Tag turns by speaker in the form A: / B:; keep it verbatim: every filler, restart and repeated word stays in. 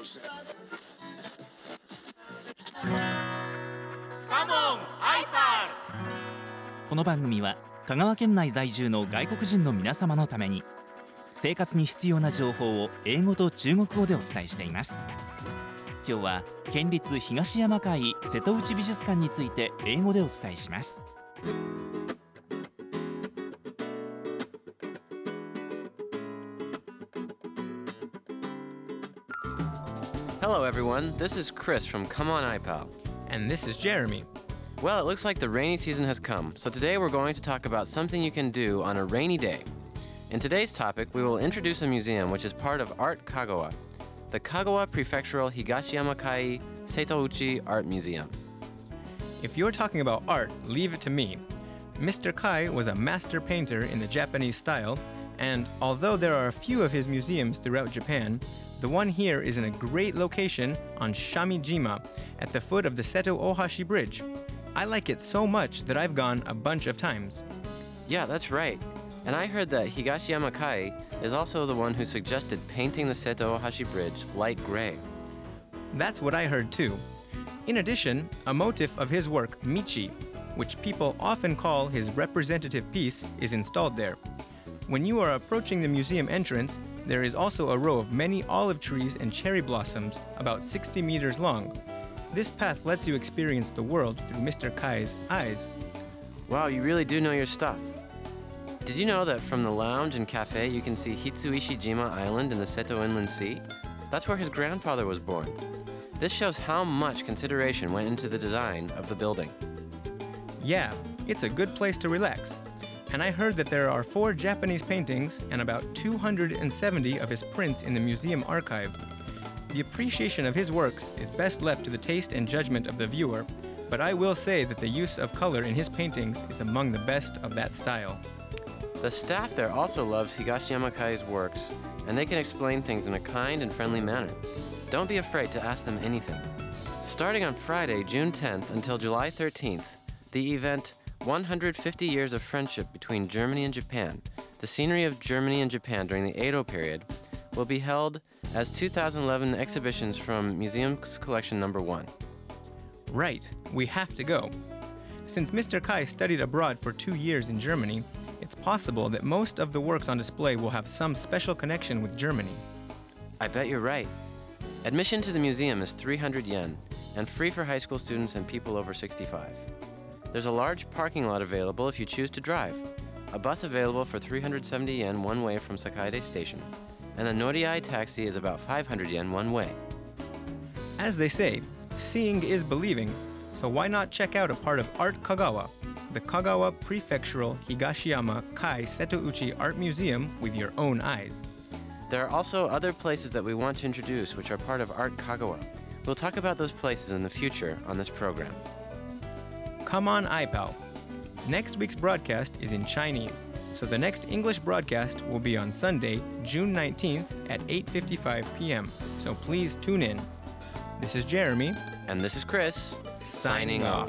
A: この番組は香川県内在住の外国人の皆様のために生活に必要な情報を英語と中国語でお伝えしています。今日は県立東山会瀬戸内美術館について英語でお伝えします。
B: Hello everyone, this is Chris from Come On iPal.
C: And this is Jeremy.
B: Well, it looks like the rainy season has come, so today we're going to talk about something you can do on a rainy day. In today's topic, we will introduce a museum which is part of Art Kagawa, the Kagawa Prefectural Higashiyama Kai Setouchi Art Museum.
C: If you're talking about art, leave it to me. Mister Kai was a master painter in the Japanese style, and although there are a few of his museums throughout Japan, the one here is in a great location on Shamijima at the foot of the Seto Ohashi Bridge. I like it so much that I've gone a bunch of times.
B: Yeah, that's right. And I heard that Higashiyama Kai is also the one who suggested painting the Seto Ohashi Bridge light gray.
C: That's what I heard too. In addition, a motif of his work, Michi, which people often call his representative piece, is installed there. When you are approaching the museum entrance, there is also a row of many olive trees and cherry blossoms about sixty meters long. This path lets you experience the world through Mister Kai's eyes.
B: Wow, you really do know your stuff. Did you know that from the lounge and cafe you can see Hitsuishijima Island in the Seto Inland Sea? That's where his grandfather was born. This shows how much consideration went into the design of the building.
C: Yeah, it's a good place to relax. And I heard that there are four Japanese paintings and about two hundred seventy of his prints in the museum archive. The appreciation of his works is best left to the taste and judgment of the viewer, but I will say that the use of color in his paintings is among the best of that style.
B: The staff there also loves Higashiyama Kai's works, and they can explain things in a kind and friendly manner. Don't be afraid to ask them anything. Starting on Friday, June tenth until July thirteenth, the event one hundred fifty Years of Friendship Between Germany and Japan, the scenery of Germany and Japan during the Edo period, will be held as two thousand eleven exhibitions from Museum's Collection Number one.
C: Right, we have to go. Since Mister Kai studied abroad for two years in Germany, it's possible that most of the works on display will have some special connection with Germany.
B: I bet you're right. Admission to the museum is three hundred yen, and free for high school students and people over sixty-five. There's a large parking lot available if you choose to drive, a bus available for three hundred seventy yen one way from Sakaide Station, and a Noriai taxi is about five hundred yen one way.
C: As they say, seeing is believing, so why not check out a part of Art Kagawa, the Kagawa Prefectural Higashiyama Kai Setouchi Art Museum, with your own eyes.
B: There are also other places that we want to introduce which are part of Art Kagawa. We'll talk about those places in the future on this program.
C: Come on iPal. Next week's broadcast is in Chinese, so the next English broadcast will be on Sunday, June nineteenth at eight fifty-five p.m., so please tune in. This is Jeremy.
B: And this is Chris.
C: Signing off.